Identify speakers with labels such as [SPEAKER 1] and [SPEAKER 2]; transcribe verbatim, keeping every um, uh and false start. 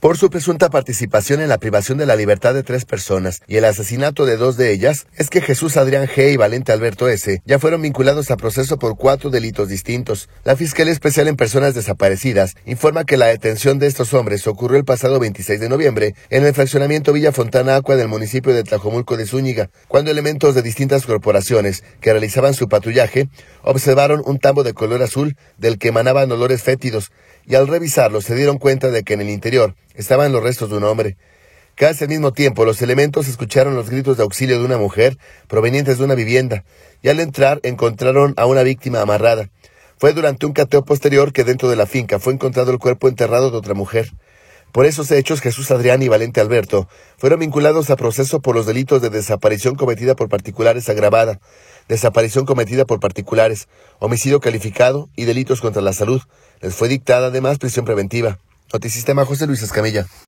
[SPEAKER 1] por su presunta participación en la privación de la libertad de tres personas y el asesinato de dos de ellas, es que Jesús Adrián G. y Valente Alberto S. ya fueron vinculados a proceso por cuatro delitos distintos. La Fiscalía Especial en Personas Desaparecidas informa que la detención de estos hombres ocurrió el pasado veintiséis de noviembre en el fraccionamiento Villa Fontana Aqua del municipio de Tlajomulco de Zúñiga, cuando elementos de distintas corporaciones que realizaban su patrullaje observaron un tambo de color azul del que emanaban olores fétidos, y al revisarlo se dieron cuenta de que en el interior estaban los restos de un hombre. Casi al mismo tiempo, los elementos escucharon los gritos de auxilio de una mujer provenientes de una vivienda, y al entrar encontraron a una víctima amarrada. Fue durante un cateo posterior que dentro de la finca fue encontrado el cuerpo enterrado de otra mujer. Por esos hechos, Jesús Adrián y Valente Alberto fueron vinculados a proceso por los delitos de desaparición cometida por particulares agravada, desaparición cometida por particulares, homicidio calificado y delitos contra la salud. Les fue dictada además prisión preventiva. Notisistema, José Luis Escamilla.